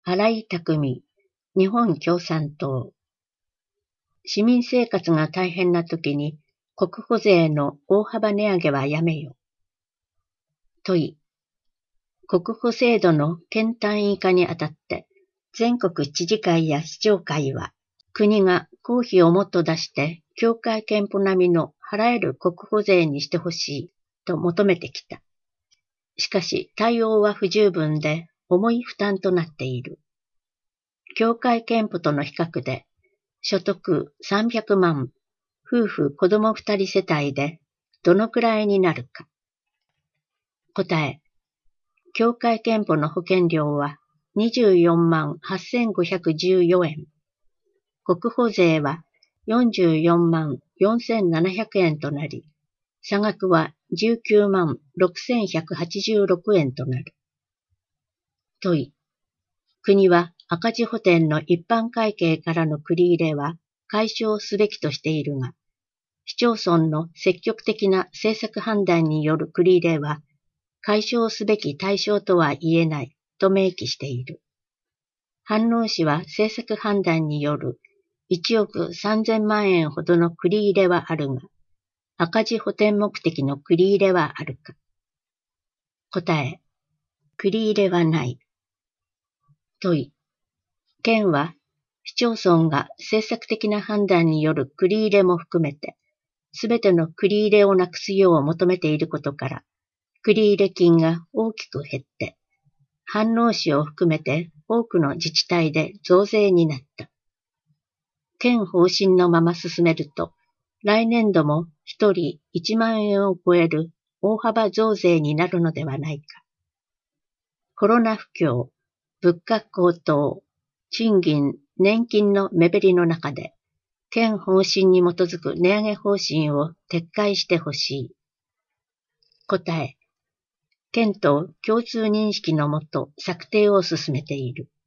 新井匠、日本共産党。市民生活が大変な時に国保税の大幅値上げはやめよ。問い。国保制度の県単位化にあたって全国知事会や市長会は国が公費をもっと出して協会憲法並みの払える国保税にしてほしいと求めてきた。しかし対応は不十分で重い負担となっている。協会憲法との比較で所得300万、夫婦子供2人世帯でどのくらいになるか。答え。協会憲法の保険料は24万8514円。国保税は44万4700円となり、差額は19万6186円となる。問い。国は赤字補填の一般会計からの繰り入れは解消すべきとしているが、市町村の積極的な政策判断による繰り入れは解消すべき対象とは言えないと明記している。飯能市は政策判断による1億3000万円ほどの繰り入れはあるが、赤字補填目的の繰り入れはあるか。答え。繰り入れはない。問い。県は市町村が政策的な判断による繰り入れも含めて、すべての繰り入れをなくすよう求めていることから、繰り入れ金が大きく減って、飯能市を含めて多くの自治体で増税になった。県方針のまま進めると、来年度も一人1万円を超える大幅増税になるのではないか。コロナ不況、物価高騰、賃金、年金の目減りの中で、県方針に基づく値上げ方針を撤回してほしい。答え。県と共通認識のもと策定を進めている。